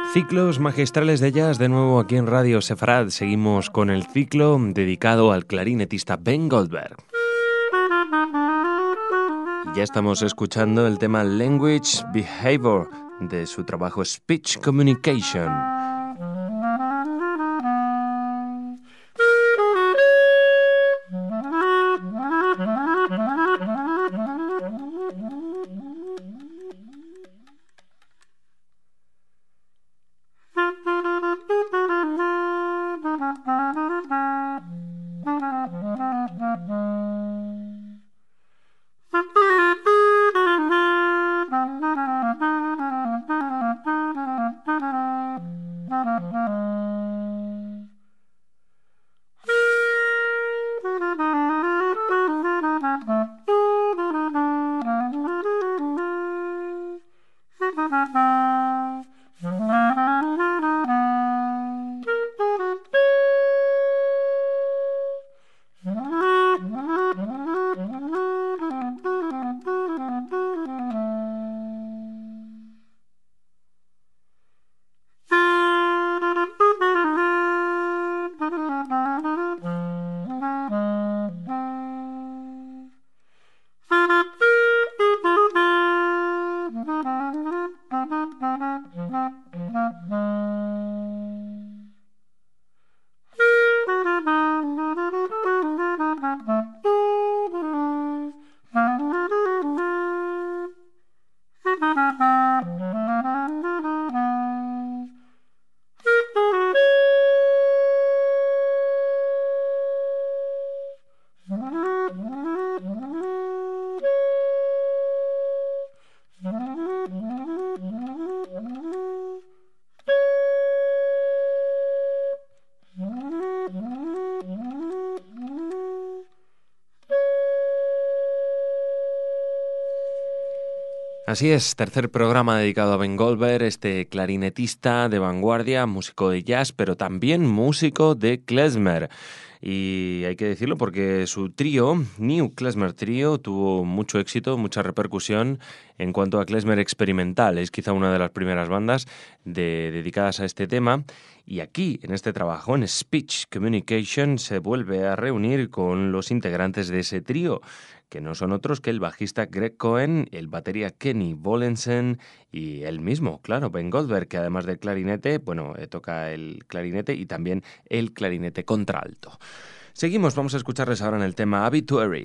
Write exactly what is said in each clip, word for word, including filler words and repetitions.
Ciclos magistrales de jazz de nuevo aquí en Radio Sefarad. Seguimos con el ciclo dedicado al clarinetista Ben Goldberg. Y ya estamos escuchando el tema Language Behavior de su trabajo Speech Communication. Así es, tercer programa dedicado a Ben Goldberg, este clarinetista de vanguardia, músico de jazz, pero también músico de klezmer. Y hay que decirlo porque su trío, New Klezmer Trio, tuvo mucho éxito, mucha repercusión en cuanto a klezmer experimental. Es quizá una de las primeras bandas de, dedicadas a este tema. Y aquí, en este trabajo, en Speech Communication, se vuelve a reunir con los integrantes de ese trío, que no son otros que el bajista Greg Cohen, el batería Kenny Bollensen y él mismo, claro, Ben Goldberg, que además del clarinete, bueno, eh, toca el clarinete y también el clarinete contralto. Seguimos, vamos a escucharles ahora en el tema Obituary.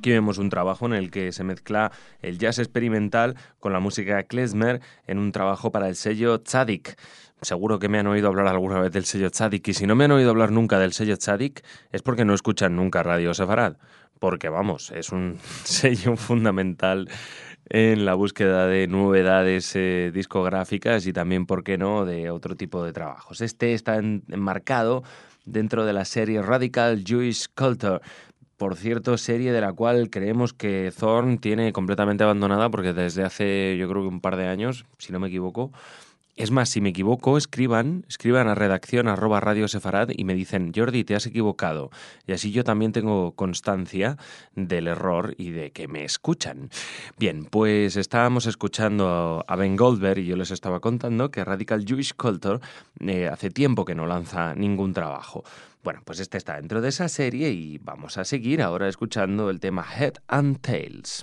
Aquí vemos un trabajo en el que se mezcla el jazz experimental con la música klezmer en un trabajo para el sello Tzadik. Seguro que me han oído hablar alguna vez del sello Tzadik, y si no me han oído hablar nunca del sello Tzadik es porque no escuchan nunca Radio Sefarad, porque vamos, es un sello fundamental en la búsqueda de novedades eh, discográficas y también, ¿por qué no?, de otro tipo de trabajos. Este está en, enmarcado dentro de la serie Radical Jewish Culture. Por cierto, serie de la cual creemos que Thorn tiene completamente abandonada porque desde hace, yo creo que un par de años, si no me equivoco. Es más, si me equivoco, escriban, escriban a redacción arroba Radio Sefarad y me dicen, Jordi, te has equivocado. Y así yo también tengo constancia del error y de que me escuchan. Bien, pues estábamos escuchando a Ben Goldberg y yo les estaba contando que Radical Jewish Culture eh, hace tiempo que no lanza ningún trabajo. Bueno, pues este está dentro de esa serie y vamos a seguir ahora escuchando el tema Head and Tails.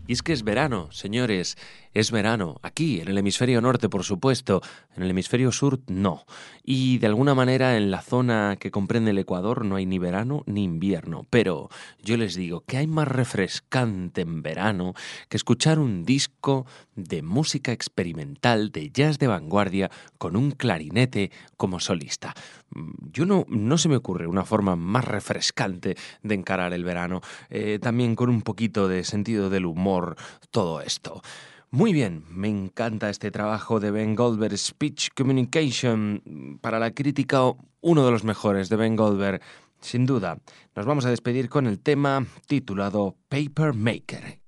Y es que es verano, señores, es verano, aquí, en el hemisferio norte, por supuesto, en el hemisferio sur no. Y de alguna manera en la zona que comprende el Ecuador no hay ni verano ni invierno. Pero yo les digo que hay más refrescante en verano que escuchar un disco de música experimental, de jazz de vanguardia, con un clarinete como solista. Yo no, no se me ocurre una forma más refrescante de encarar el verano, eh, también con un poquito de sentido del humor, todo esto. Muy bien, me encanta este trabajo de Ben Goldberg, Speech Communication, para la crítica uno de los mejores de Ben Goldberg, sin duda. Nos vamos a despedir con el tema titulado Paper Maker.